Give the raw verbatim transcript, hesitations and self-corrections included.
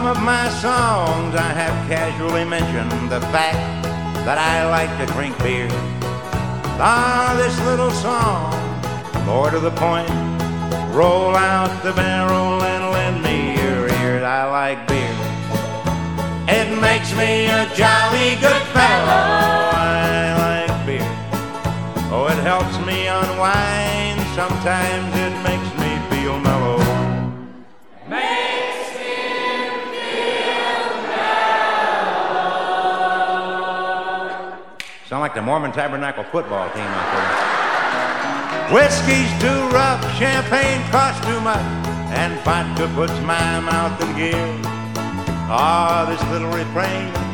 of my songs I have casually mentioned the fact that I like to drink beer. Ah, this little song, more to the point, roll out the barrel and lend me your ear. I like beer. It makes me a jolly good fellow. I like beer. Oh, it helps me unwind. Sometimes it makes me feel mellow. Makes me feel mellow. Sound like the Mormon Tabernacle football team out there. Whiskey's too rough, champagne costs too much, and vodka puts my mouth in gear. Ah, this little refrain